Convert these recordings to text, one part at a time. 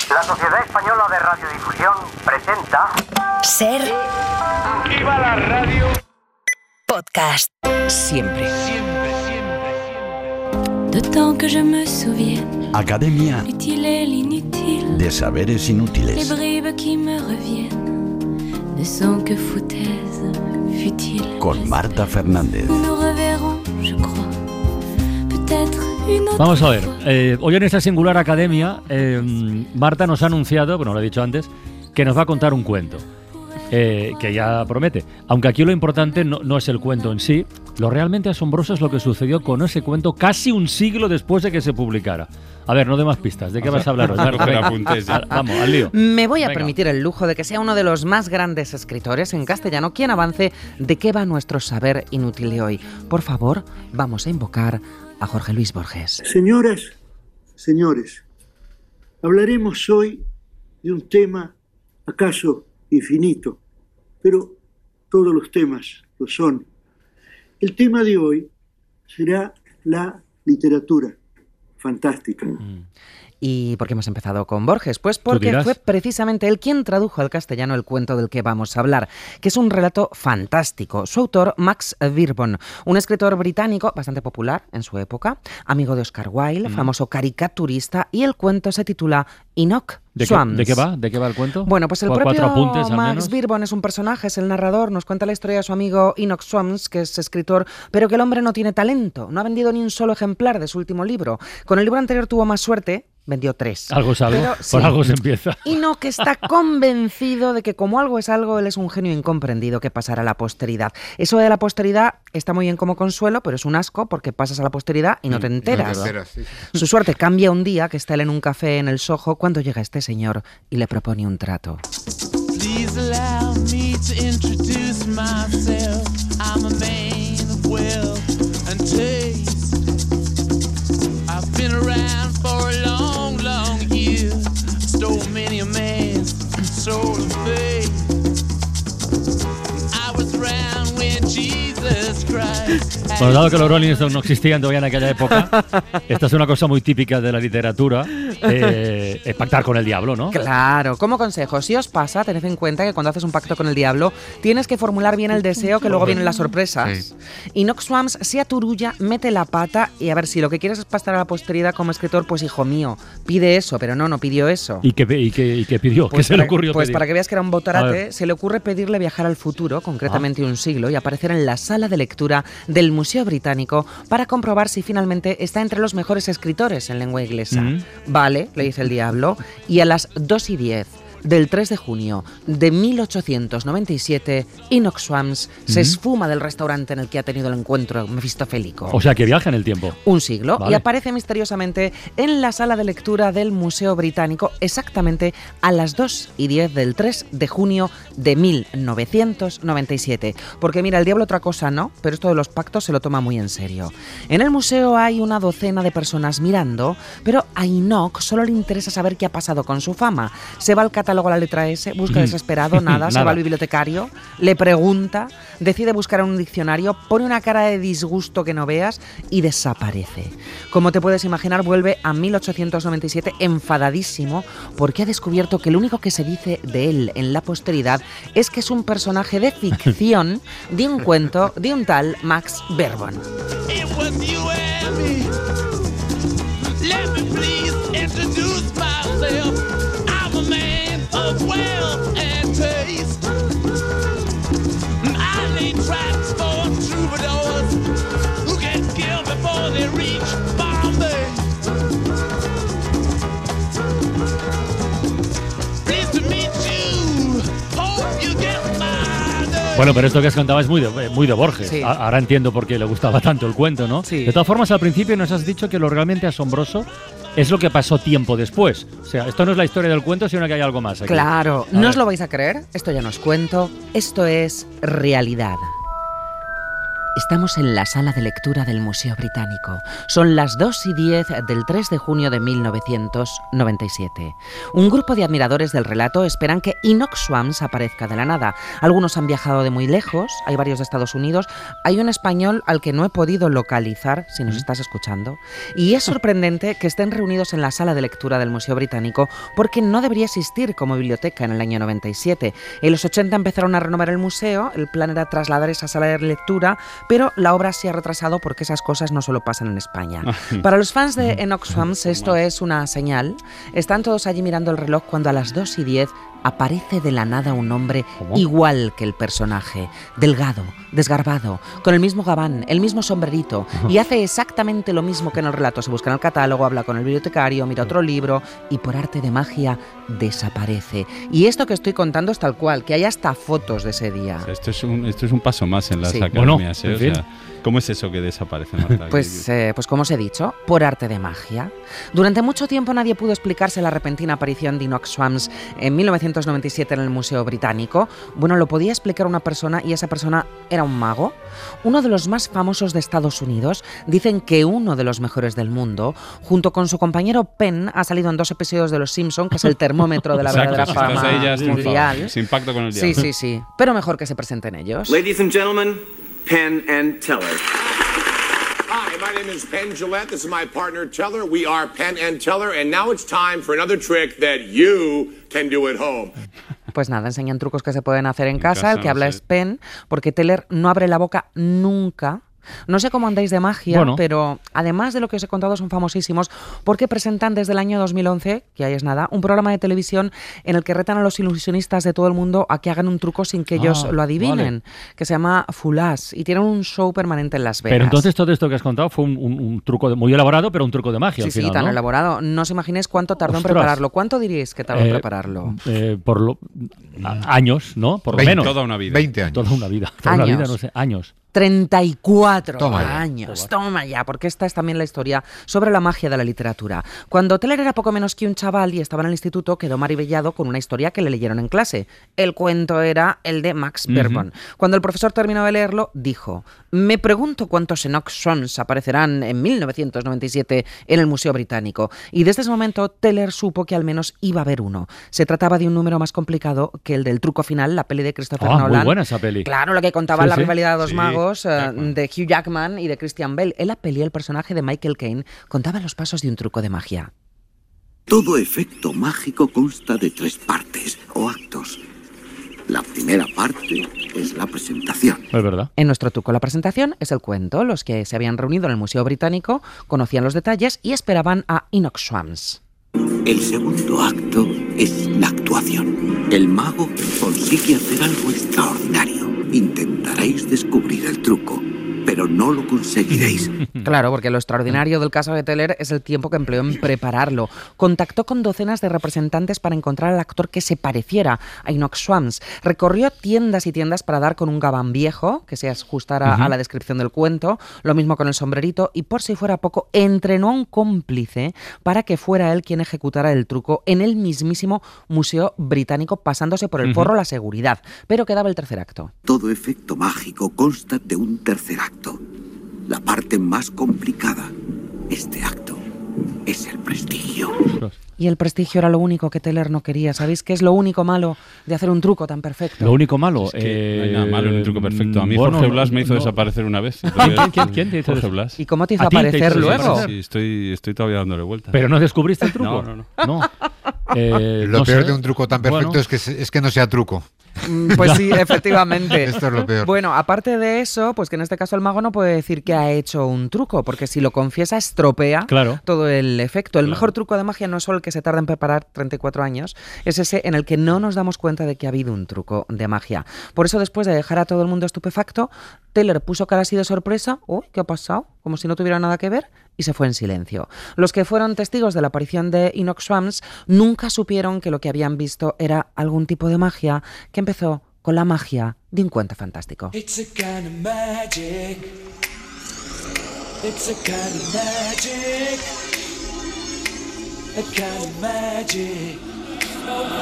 La Sociedad Española de Radiodifusión presenta... Ser... ¡Viva la radio! Podcast. Siempre. De temps que je me souvienne. Academia L'utile et l'inutile. de Saberes Les Inútiles. bribes qui me reviennent ne sont que foutaises futiles. Con Marta Fernández. Nous nous reverrons, je crois. Peut-être une autre Vamos a ver, fois. hoy en esta singular academia, Marta nos ha anunciado, bueno, lo he dicho antes, que nos va a contar un cuento, que ya promete. Aunque aquí lo importante no es el cuento en sí, lo realmente asombroso es lo que sucedió con ese cuento casi un siglo después de que se publicara. A ver, no dé más pistas, ¿de qué vas a hablar hoy? Vamos, al lío. Me voy a Venga. permitir el lujo de que sea uno de los más grandes escritores en castellano quien avance de qué va nuestro saber inútil de hoy. Por favor, vamos a invocar a Jorge Luis Borges. Señoras, señores, hablaremos hoy de un tema acaso infinito, pero todos los temas lo son. El tema de hoy será la literatura fantástica. ¿Y por qué hemos empezado con Borges? Pues porque dirás. fue precisamente él quien tradujo al castellano el cuento del que vamos a hablar, que es un relato fantástico. Su autor, Max Beerbohm, un escritor británico bastante popular en su época, amigo de Oscar Wilde, famoso caricaturista, y el cuento se titula Enoch Swams. ¿De qué va? ¿De qué va el cuento? Bueno, pues el Cuatro propio apuntes, al Max menos. Beerbohm es un personaje, es el narrador, nos cuenta la historia de su amigo Enoch Swams, que es escritor, pero que el hombre no tiene talento, no ha vendido ni un solo ejemplar de su último libro. Con el libro anterior tuvo más suerte, vendió 3. Algo es algo, Pero, por sí. algo se empieza. Enoch está convencido de que como algo es algo, él es un genio incomprendido que pasará a la posteridad. Eso de la posteridad está muy bien como consuelo, pero es un asco porque pasas a la posteridad y no te enteras. Su suerte cambia un día que está él en un café en el Soho cuando llega este señor y le propone un trato. Please allow me to introduce myself. I'm a man of wealth and taste. I've been around for a long, long year. Stole many a man's soul of faith. I was around when Jesus Christ. Bueno, dado que los Rolling Stones no existían todavía en aquella época, esta es una cosa muy típica de la literatura, es pactar con el diablo, ¿no? Claro, como consejo, si os pasa, tened en cuenta que cuando haces un pacto con el diablo, tienes que formular bien el deseo, que luego vienen las sorpresas. Y Enoch Swams se aturulla, mete la pata y a ver, si lo que quieres es pasar a la posteridad como escritor, pues hijo mío, pide eso, pero no pidió eso. ¿Y qué pidió? ¿Qué se le ocurrió Pues pedir? para que veas que era un A botarate, ver. se le ocurre pedirle viajar al futuro, concretamente un siglo, y aparecer en la sala de lectura del Museo Británico para comprobar si finalmente está entre los mejores escritores en lengua inglesa. Vale, le dice el diablo, y a las 2:10 del 3 de junio de 1897, Enoch Swams se esfuma del restaurante en el que ha tenido el encuentro mefistofélico. O sea, que viaja en el tiempo. Un siglo, Vale. y aparece misteriosamente en la sala de lectura del Museo Británico exactamente a las 2:10 del 3 de junio de 1997. Porque mira, el diablo otra cosa no, pero esto de los pactos se lo toma muy en serio. En el museo hay una docena de personas mirando, pero a Enoch solo le interesa saber qué ha pasado con su fama. Se va al catálogo a la letra S, busca desesperado, nada, se Nada. va al bibliotecario, le pregunta, decide buscar en un diccionario, pone una cara de disgusto que no veas y desaparece. Como te puedes imaginar, vuelve a 1897 enfadadísimo porque ha descubierto que lo único que se dice de él en la posteridad es que es un personaje de ficción de un cuento de un tal Max Beerbohm. It was you and me. Let me please introduce myself. I'm a man of wealth and taste. I lay traps for troubadours who get killed before they reach Bombay. Pleased to meet you. Hope you get my name. Bueno, pero esto que has contado es muy de Borges. Sí. Ahora entiendo por qué le gustaba tanto el cuento, ¿no? Sí. De todas formas, al principio nos has dicho que lo realmente asombroso es lo que pasó tiempo después. O sea, esto no es la historia del cuento, sino que hay algo más aquí. Claro, A no ver. os lo vais a creer, esto ya no es cuento, esto es realidad. Estamos en la sala de lectura del Museo Británico. Son las 2:10 del 3 de junio de 1997. Un grupo de admiradores del relato esperan que Enoch Swams aparezca de la nada. Algunos han viajado de muy lejos, hay varios de Estados Unidos, hay un español al que no he podido localizar, si nos estás escuchando, y es sorprendente que estén reunidos en la sala de lectura del Museo Británico porque no debería existir como biblioteca en el año 97. En los 80 empezaron a renovar el museo, el plan era trasladar esa sala de lectura, pero la obra se ha retrasado porque esas cosas no solo pasan en España. Para los fans de Enoch Swams esto es una señal. Están todos allí mirando el reloj cuando a las 2:10 aparece de la nada un hombre igual que el personaje, delgado, desgarbado, con el mismo gabán, el mismo sombrerito, y hace exactamente lo mismo que en el relato. Se busca en el catálogo, habla con el bibliotecario, mira otro libro y por arte de magia desaparece. Y esto que estoy contando es tal cual, que hay hasta fotos de ese día. Esto es un paso más en las academias. Bueno, en fin. O sea, ¿cómo es eso que desaparece, Marta? Pues como os he dicho, por arte de magia. Durante mucho tiempo nadie pudo explicarse la repentina aparición de Enoch Swams en 1997 en el Museo Británico. Bueno, lo podía explicar una persona y esa persona era un mago. Uno de los más famosos de Estados Unidos. Dicen que uno de los mejores del mundo. Junto con su compañero Penn ha salido en 2 episodios de Los Simpson, que es el termómetro de la verdadera fama mundial. Sin pacto con el diablo. Sí. Pero mejor que se presenten ellos. Ladies and gentlemen, Penn and Teller. Hi, my name is Penn Jillette. This is my partner Teller. We are Penn and Teller, and now it's time for another trick that you can do at home. Pues nada, enseñan trucos que se pueden hacer en casa. El que habla es Penn, porque Teller no abre la boca nunca. No sé cómo andáis de magia, pero además de lo que os he contado son famosísimos porque presentan desde el año 2011, que ahí es nada, un programa de televisión en el que retan a los ilusionistas de todo el mundo a que hagan un truco sin que ellos lo adivinen, que se llama Fulas, y tienen un show permanente en Las Vegas. Pero entonces todo esto que has contado fue un truco muy elaborado, pero un truco de magia al final, Sí, tan ¿no? elaborado. No os imaginéis cuánto tardó en prepararlo. ¿Cuánto diríais que tardó en prepararlo? Años, ¿no? Por lo menos. Toda una vida. 20 años. Toda una vida. Años. 34 años. Toma ya, porque esta es también la historia sobre la magia de la literatura. Cuando Teller era poco menos que un chaval y estaba en el instituto, quedó maravillado con una historia que le leyeron en clase. El cuento era el de Max Beerbohm. Cuando el profesor terminó de leerlo, dijo: me pregunto cuántos Enoch Swams aparecerán en 1997 en el Museo Británico. Y desde ese momento Teller supo que al menos iba a haber uno. Se trataba de un número más complicado que el del truco final, la peli de Christopher Nolan. Muy buena esa peli. Claro, lo que contaba la rivalidad de dos magos, de Hugh Jackman y de Christian Bale. En la peli, el personaje de Michael Caine contaba los pasos de un truco de magia. Todo efecto mágico consta de 3 partes o actos. La primera parte es la presentación. Es verdad. En nuestro truco, la presentación es el cuento. Los que se habían reunido en el Museo Británico conocían los detalles y esperaban a Enoch Swams. El segundo acto es la actuación. El mago consigue hacer algo extraordinario. Intentaréis descubrir el truco, pero no lo conseguiréis. Claro, porque lo extraordinario del caso de Teller es el tiempo que empleó en prepararlo. Contactó con docenas de representantes para encontrar al actor que se pareciera a Enoch Swams. Recorrió tiendas y tiendas para dar con un gabán viejo que se ajustara a la descripción del cuento, lo mismo con el sombrerito, y por si fuera poco, entrenó a un cómplice para que fuera él quien ejecutara el truco en el mismísimo Museo Británico, pasándose por el forro la seguridad. Pero quedaba el tercer acto. Todo efecto mágico consta de un tercer acto. La parte más complicada. Este acto es el prestigio. Y el prestigio era lo único que Teller no quería. ¿Sabéis qué es lo único malo de hacer un truco tan perfecto? Lo único malo. Es que no hay nada malo en un truco perfecto. A mí Jorge Blas me hizo desaparecer una vez. ¿Quién te hizo Jorge Blas. ¿Y cómo te hizo aparecer luego? Sí, estoy todavía dándole vueltas. ¿Pero no descubriste el truco? No. Lo peor de un truco tan perfecto es que no sea truco. Pues sí, efectivamente. Esto es lo peor. Bueno, aparte de eso, pues que en este caso el mago no puede decir que ha hecho un truco, porque si lo confiesa estropea todo el efecto. El mejor truco de magia no es solo el que se tarda en preparar 34 años, es ese en el que no nos damos cuenta de que ha habido un truco de magia. Por eso, después de dejar a todo el mundo estupefacto, Teller puso cara así de sorpresa. Uy, ¿qué ha pasado? Como si no tuviera nada que ver, y se fue en silencio. Los que fueron testigos de la aparición de Enoch Swams nunca supieron que lo que habían visto era algún tipo de magia que empezó con la magia de un cuento fantástico. It's a kind of magic. It's a kind of magic. A kind of magic.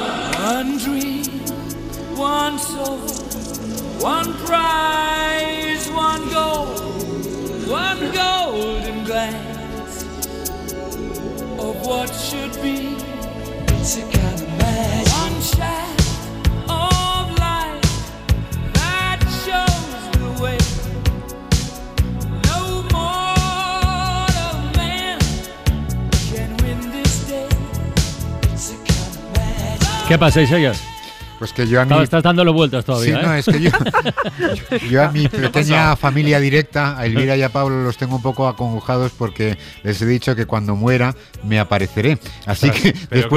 One dream, one soul, one prize. is one golden glance of what should be. It's a kind of magic. One shaft of light that shows the way. No mortal man can win this day. It's a kind of magic. ¿Qué pasa, Isaías? Pues que yo a mí... Estás dándole vueltas todavía, Sí, no, es que yo a mi pequeña familia directa, a Elvira y a Pablo, los tengo un poco acongojados porque les he dicho que cuando muera me apareceré. Así que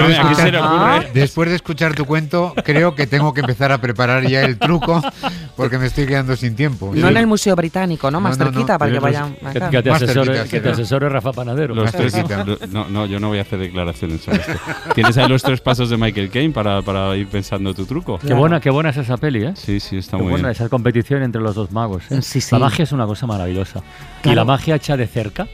después de escuchar tu cuento, creo que tengo que empezar a preparar ya el truco porque me estoy quedando sin tiempo. No en el Museo Británico, ¿no? Más cerquita para que vayan acá. Que te asesore Rafa Panadero. No, yo no voy a hacer declaraciones sobre esto. Tienes ahí los 3 pasos de Michael Caine para ir pensando tu truco. Claro. Qué buena es esa peli, ¿eh? Sí, está muy bien. Esa competición entre los dos magos, ¿eh? Sí. La magia es una cosa maravillosa. Claro. Y la magia hecha de cerca.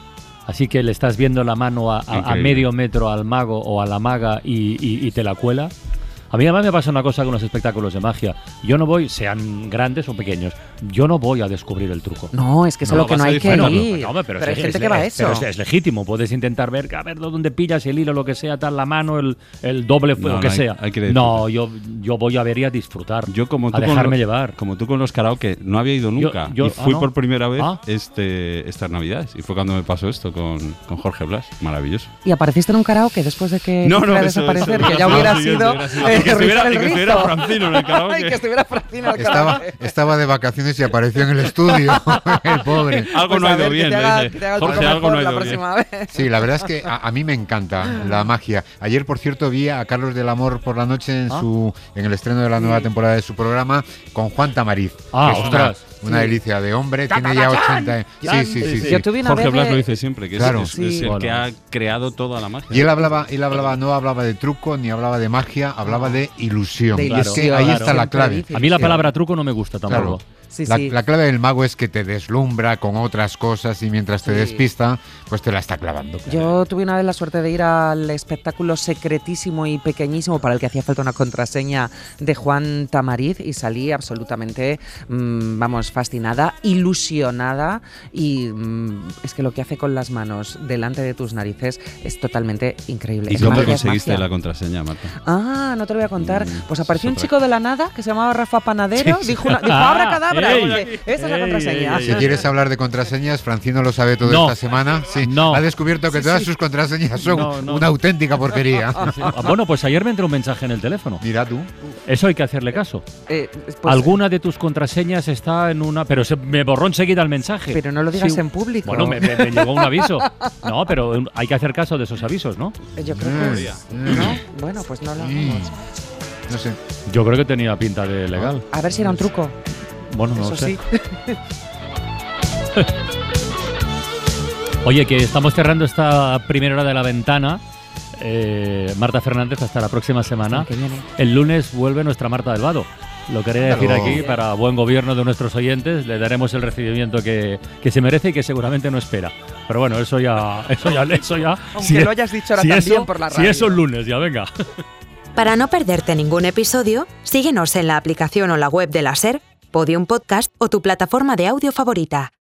Así que le estás viendo la mano a medio metro al mago o a la maga y te la cuela. A mí además me pasa una cosa con los espectáculos de magia. Yo no voy, sean grandes o pequeños, yo no voy a descubrir el truco. No, es que eso es lo que no hay que ir. Pero hay gente que va a eso. Pero es legítimo, puedes intentar ver dónde pillas el hilo, lo que sea, tal, la mano, el doble, lo que sea. No, yo voy a ver y a disfrutar, a dejarme llevar. Como tú con los karaoke, no había ido nunca. Y fui por primera vez estas Navidades. Y fue cuando me pasó esto con Jorge Blas. Maravilloso. ¿Y apareciste en un karaoke después de que desaparecer? Que ya hubiera sido... Que estuviera Francino en el karaoke. Que estuviera Francino en el karaoke. Estaba de vacaciones y apareció en el estudio. El pobre. Algo no ha ido bien. Jorge, algo no ha ido bien. Sí, la verdad es que a mí me encanta la magia. Ayer, por cierto, vi a Carlos del Amor por la noche en el estreno de la nueva temporada de su programa con Juan Tamariz. Una delicia de hombre, tiene ya 80 años. Sí. Jorge Blas lo dice siempre, que es el que ha creado toda la magia. Y él no hablaba de truco ni hablaba de magia, hablaba de ilusión. Ahí está la clave. A mí la palabra truco no me gusta tampoco. La clave del mago es que te deslumbra con otras cosas y mientras te despista, pues te la está clavando. Yo tuve una vez la suerte de ir al espectáculo secretísimo y pequeñísimo para el que hacía falta una contraseña de Juan Tamariz y salí absolutamente, fascinada, ilusionada y es que lo que hace con las manos delante de tus narices es totalmente increíble. ¿Y cómo conseguiste la contraseña, Marta? No te lo voy a contar. Pues apareció un chico de la nada que se llamaba Rafa Panadero, dijo abracadabra. Esa es la contraseña. Si quieres hablar de contraseñas, Francino lo sabe todo esta semana. Sí, ha descubierto que todas sus contraseñas son una auténtica porquería. Bueno, pues ayer me entró un mensaje en el teléfono. Mira tú. Eso hay que hacerle caso. Alguna de tus contraseñas está en una... Pero me borró enseguida el mensaje. Pero no lo digas en público. Bueno, me llegó un aviso. No, pero hay que hacer caso de esos avisos, ¿no? Yo creo que ¿no? Bueno, pues no lo hagamos. No sé. Yo creo que tenía pinta de legal. A ver si era un truco. Bueno, no Eso sé. Sí. Oye, que estamos cerrando esta primera hora de La Ventana. Marta Fernández, hasta la próxima semana. El lunes vuelve nuestra Marta del Vado. Lo quería decir aquí para buen gobierno de nuestros oyentes. Le daremos el recibimiento que se merece y que seguramente no espera. Pero bueno, eso ya. Aunque lo hayas dicho ahora también por la radio. Si eso el lunes, ya venga. Para no perderte ningún episodio, síguenos en la aplicación o la web de la SER, Podium Podcast o tu plataforma de audio favorita.